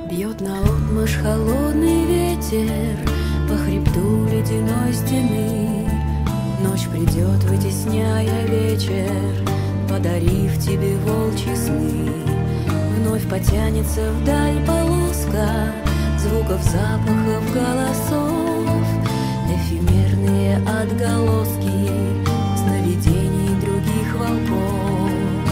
Бьет наотмашь холодный ветер по хребту ледяной стены. Ночь придет, вытесняя вечер, подарив тебе волчьи сны. Вновь потянется вдаль полоска звуков, запахов, голосов, эфемерные отголоски сновидений других волков.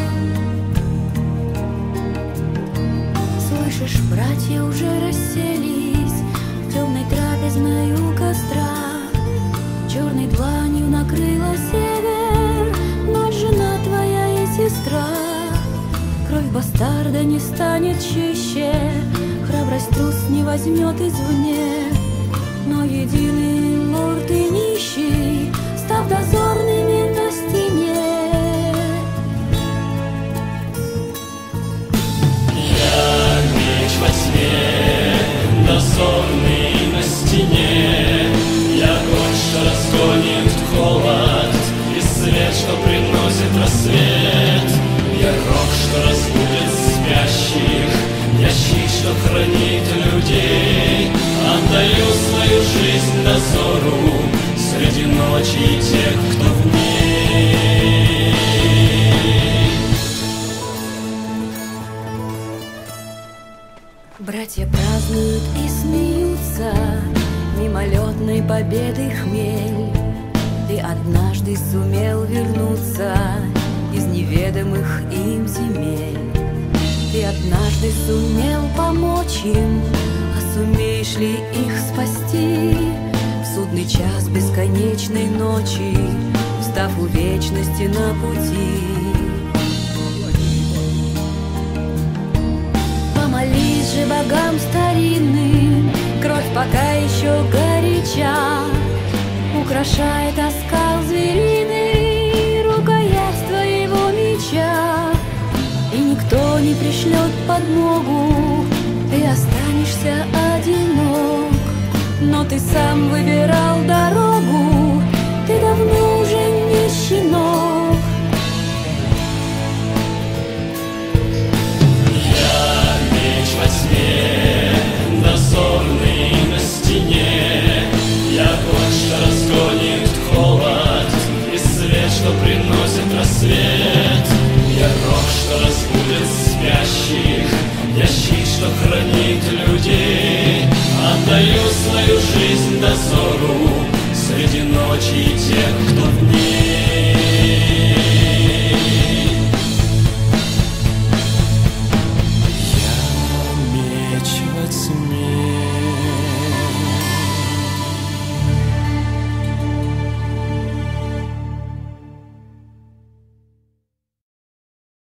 Слышишь, братья уже расселись в темной трапезной у костра. Черной дланью накрыла север ночь, жена твоя и сестра. Кровь бастарда не станет чище, храбрость трус не возьмет извне. Но единый лорд и нищий, став дозорными на стене. Я меч во тьме, дозорный на стене. Я огонь, что разгонит холод, и свет, что приносит рассвет. Я рог, что разбудит спящих, я щит, что хранит людей. Отдаю свою жизнь дозору среди ночи и тех, кто в ней. Братья празднуют и смеются мимолетной победы хмель. Ты однажды сумел вернуться из неведомых им земель. Ты однажды сумел помочь им, а сумеешь ли их спасти? В судный час бесконечной ночи, встав у вечности на пути. Помолись же богам старинным, кровь пока еще горяча, украшает оскал звериный рукоять твоего меча. И никто не пришлет подмогу, ты останешься одинок. Но ты сам выбирал дорогу, ты давно уже не щенок. Я меч во тьме, дозорный на стене. Я огонь, что разгонит холод, и свет, что приносит рассвет. Я рог, что разбудит спящих, я щит, что хранит людей. Отдаю свою жизнь дозору среди ночи и тех, кто в ней.